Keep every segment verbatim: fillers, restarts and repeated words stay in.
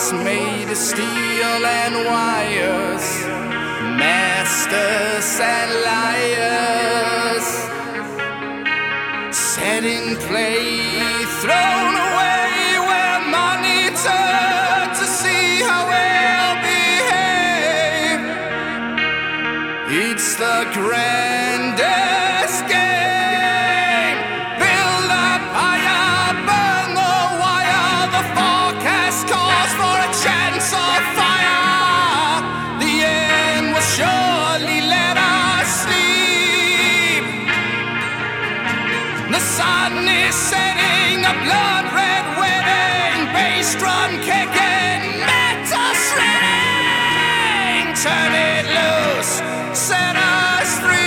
is made of steel and wires, masters and liars, set in play, thrown away where money turned to see how we'll behave. It's the grandest game. Build up higher, burn the wire. The forecast calls for a chance of fire. The end will surely let us sleep. The sun is setting, a blood red wedding, bass drum kicking, metal shredding. Turn it loose, set us free.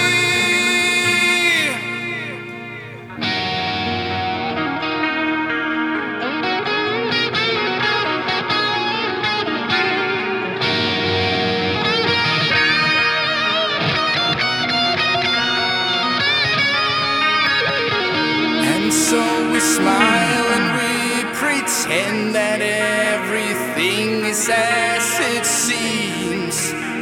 And so we smile and we pretend that everything is as it seems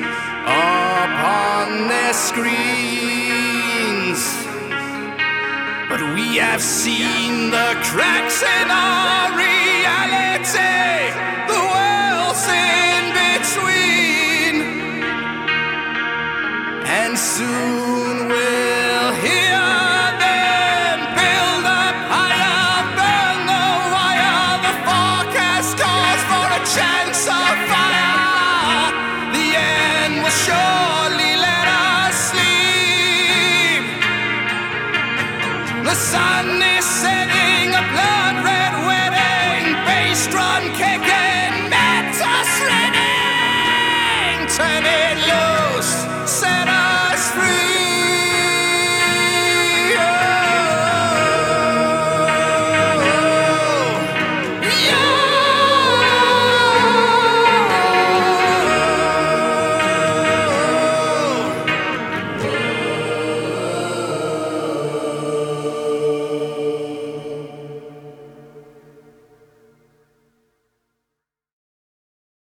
upon their screens. But we have seen the cracks in our reality, the world's in between, and soon we'll hear them build up higher, burn the wire. The forecast calls for a chance of fire. The end will surely let us sleep. The sun is setting, a blood red wedding, bass drum kicking, metal shredding. Turn it